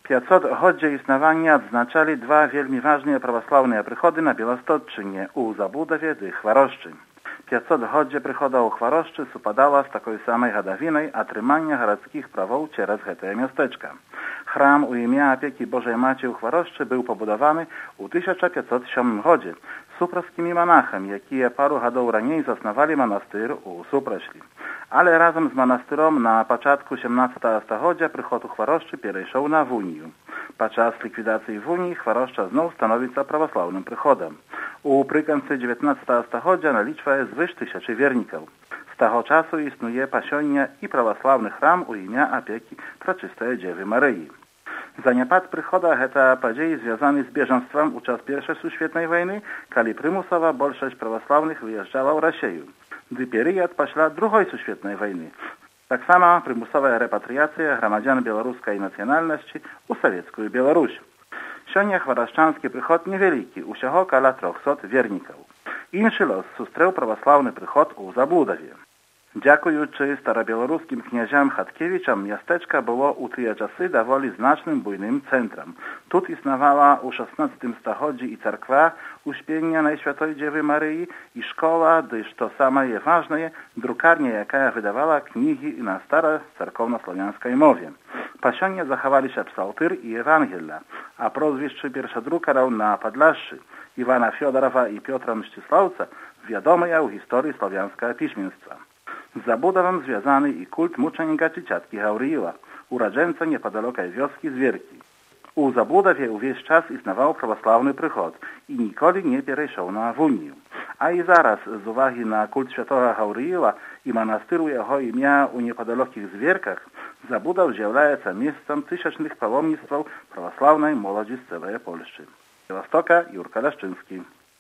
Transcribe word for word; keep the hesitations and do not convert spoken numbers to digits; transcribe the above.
пятьсотгоддзе існавання адзначалі два вельмі важныя праваслаўныя прыходы на Беластотчыне у Забудаве ды Хварошчы. пятьсотгоддзе прыхода ў Хварошчы супадала з такой самай гадавінай атрымання гарадскіх правоў цераз гэтае мястэчка. Храм у імя апекі Божай Маці ў Хварошчы быў пабудаваны ў тысяча пятьсот сёмым годзе супрацкімі манахамі, якія пару гадоў раней заснавалі манастыр у Супрачлі. Але разам з манастыром на пачатку сямнаццатага стагоддзя прыход у Хварошчы перайшоў на Вунію. Падчас ліквідацыі Вуніі Хварошча зноў становіцца праваслаўным прыходам. У прыканцы дзевятнаццатага стагоддзя налічвае звыш тысячы вернікаў. З таго часу існуе па сёння і праваслаўны храм у імя апекі Прачыстае Дзевы Марыі. Заняпад прыхода гэта падзеі звязаны з бежанствам у час першай сусветнай вайны, калі прымусова большасць праваслаўных выязджала ў Расею. Ды перыяд пасля другой сусветнай вайны. Таксама прымусовая рэпатрыяцыя грамадзян беларускай нацыянальнасці ў савецкую Беларусь. Сёння хварашчанскі прыход невялікі, усяго каля трохсот вернікаў. Іншы лос сустрэў праваслаўны прыход у Забудаве. Дзякуючы старабеларускім князям Хаткевічам мястэчка было ў тыя часы даволі значным буйным цэнтрам. Тут існавала ў шаснаццатым стагоддзі і царква Успення Найсвятой Дзевы Марыі і школа, ды што самае важнае, друкарня, якая выдавала кнігі на старацаркоўнаславянскай мове. Па сёння захаваліся псалтыр і Евангелля, а прозвішчы першадрукараў на Падляшшы Івана Фёдорова і Пётра Мсціслаўца вядомыя ў гісторыі славянскага пісьменства. З Забудавам звязаны і культ мучаніка Чыцяткі Гаўрыіла, ураджэнца непадалёкай вёскі Зверкі. У Забудаве ўвесь час існаваў праваслаўны прыход і ніколі не перайшоў на Вунію. А і зараз, з увагі на культ святога Гаўрыіла і манастыр у яго імя ў непадалёкіх Зверках, Забудаў з'яўляецца месцам тысячных паломніцтваў праваслаўнай моладзі з цэлае Польшчы. З Беластока Юрка Лашчынскі.